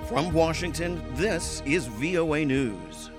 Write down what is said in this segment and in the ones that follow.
From Washington, this is VOA News.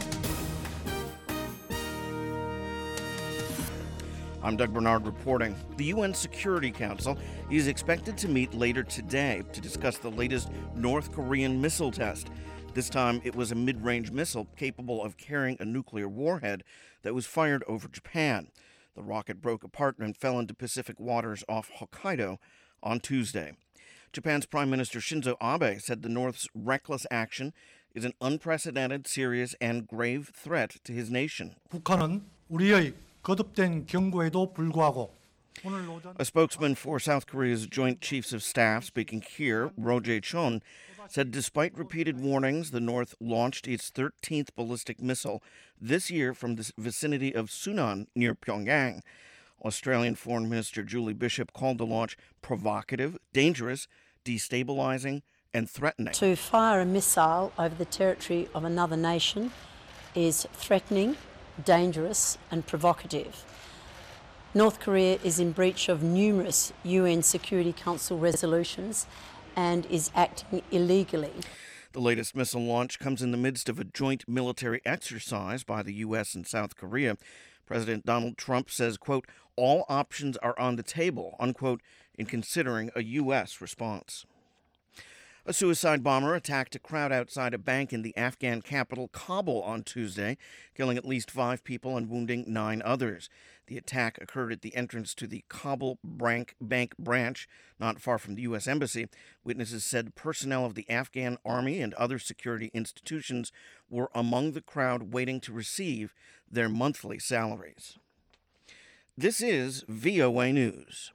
I'm Doug Bernard reporting. The UN Security Council is expected to meet later today to discuss the latest North Korean missile test. This time, it was a mid-range missile capable of carrying a nuclear warhead that was fired over Japan. The rocket broke apart and fell into Pacific waters off Hokkaido on Tuesday. Japan's Prime Minister Shinzo Abe said the North's reckless action is an unprecedented, serious, and grave threat to his nation. 북한은 우리의 거듭된 경고에도 불구하고 A spokesman for South Korea's Joint Chiefs of Staff, speaking here, Roh Jae-chon, said despite repeated warnings, the North launched its 13th ballistic missile this year from the vicinity of Sunan near Pyongyang. Australian Foreign Minister Julie Bishop called the launch provocative, dangerous, destabilizing, and threatening. To fire a missile over the territory of another nation is threatening, dangerous, and provocative. North Korea is in breach of numerous UN Security Council resolutions and is acting illegally. The latest missile launch comes in the midst of a joint military exercise by the U.S. and South Korea. President Donald Trump says, quote, all options are on the table, unquote, in considering a U.S. response. A suicide bomber attacked a crowd outside a bank in the Afghan capital, Kabul, on Tuesday, killing at least 5 people and wounding 9 others. The attack occurred at the entrance to the Kabul bank branch, not far from the U.S. Embassy. Witnesses said personnel of the Afghan army and other security institutions were among the crowd waiting to receive their monthly salaries. This is VOA News.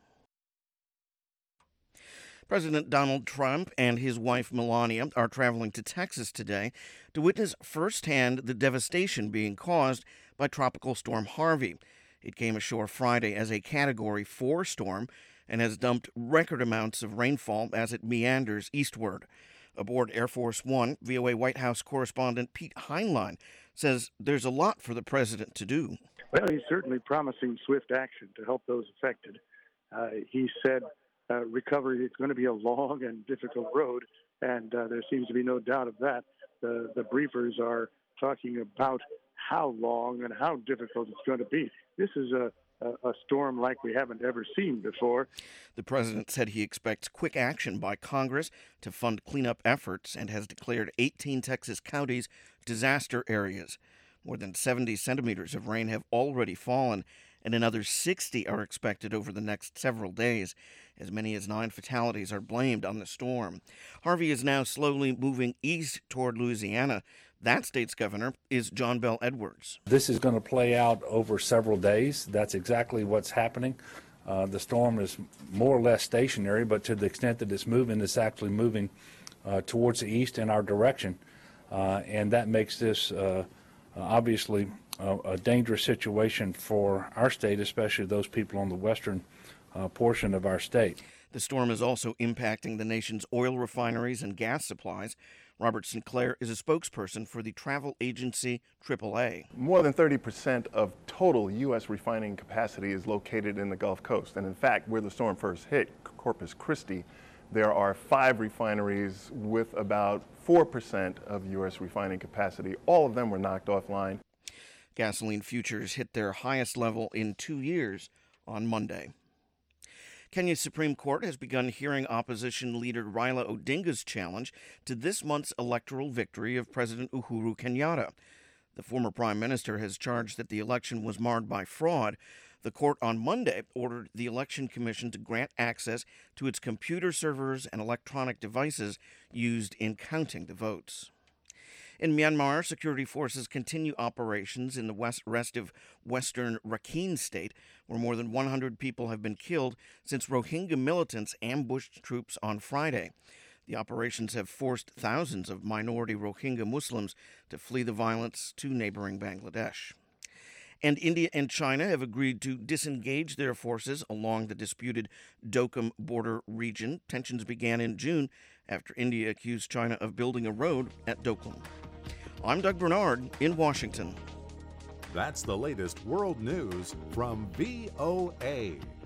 President Donald Trump and his wife Melania are traveling to Texas today to witness firsthand the devastation being caused by Tropical Storm Harvey. It came ashore Friday as a Category 4 storm and has dumped record amounts of rainfall as it meanders eastward. Aboard Air Force One, VOA White House correspondent Pete Heinlein says there's a lot for the president to do. Well, he's certainly promising swift action to help those affected. He said recovery is going to be a long and difficult road, and there seems to be no doubt of that. The briefers are talking about how long and how difficult it's going to be. This is a storm like we haven't ever seen before. The president said he expects quick action by Congress to fund cleanup efforts and has declared 18 Texas counties disaster areas. More than 70 centimeters of rain have already fallen, and another 60 are expected over the next several days. As many as 9 fatalities are blamed on the storm. Harvey is now slowly moving east toward Louisiana. That state's governor is John Bel Edwards. This is going to play out over several days. That's exactly what's happening. The storm is more or less stationary, but to the extent that it's moving, it's actually moving towards the east in our direction. And that makes this obviously a dangerous situation for our state, especially those people on the western portion of our state. The storm is also impacting the nation's oil refineries and gas supplies. Robert Sinclair is a spokesperson for the travel agency AAA. More than 30% of total U.S. refining capacity is located in the Gulf Coast. And in fact, where the storm first hit, Corpus Christi, there are 5 refineries with about 4% of U.S. refining capacity. All of them were knocked offline. Gasoline futures hit their highest level in 2 years on Monday. Kenya's Supreme Court has begun hearing opposition leader Raila Odinga's challenge to this month's electoral victory of President Uhuru Kenyatta. The former prime minister has charged that the election was marred by fraud. The court on Monday ordered the Election Commission to grant access to its computer servers and electronic devices used in counting the votes. In Myanmar, security forces continue operations in the rest of western Rakhine state, where more than 100 people have been killed since Rohingya militants ambushed troops on Friday. The operations have forced thousands of minority Rohingya Muslims to flee the violence to neighboring Bangladesh. And India and China have agreed to disengage their forces along the disputed Dokam border region. Tensions began in June after India accused China of building a road at Dokam. I'm Doug Bernard in Washington. That's the latest world news from VOA.